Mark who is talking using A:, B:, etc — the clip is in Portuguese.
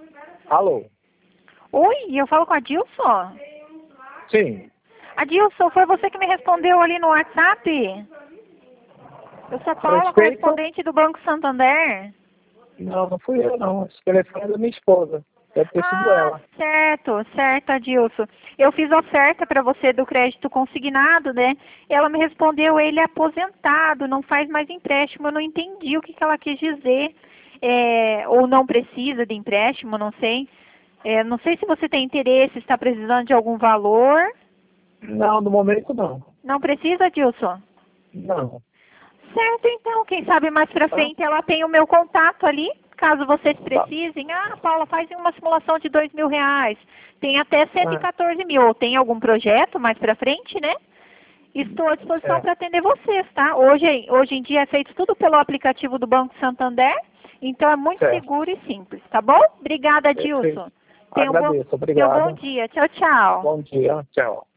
A: Alô?
B: Oi, eu falo com a Dilson?
A: Sim.
B: Adilson, foi você que me respondeu ali no WhatsApp? Eu sou Paula,
A: Respeito?
B: correspondente do Banco Santander.
A: Não, não fui eu, não. Esse telefone é da minha esposa. Deve ter sido ela.
B: Certo, Adilson. Eu fiz oferta para você do crédito consignado, né? Ela me respondeu, ele é aposentado, não faz mais empréstimo. Eu não entendi o que ela quis dizer. Ou não precisa de empréstimo, não sei. Não sei se você tem interesse, está precisando de algum valor.
A: Não, no momento não.
B: Não precisa, Adilson?
A: Não.
B: Certo, então, quem sabe mais pra
A: Tá?
B: frente ela tem o meu contato ali, caso vocês
A: Tá.
B: precisem. Ah, Paula, faz uma simulação de R$ 2.000. Tem até 114 mil. Ou tem algum projeto mais pra frente, né? Estou à disposição
A: Certo.
B: para atender vocês, tá? Hoje em dia é feito tudo pelo aplicativo do Banco Santander, então é muito
A: Certo.
B: seguro e simples, tá bom? Obrigada,
A: Perfeito.
B: Dilson. Tenha um
A: Agradeço.
B: bom
A: Obrigado.
B: dia. Tchau, tchau.
A: Bom dia. Tchau.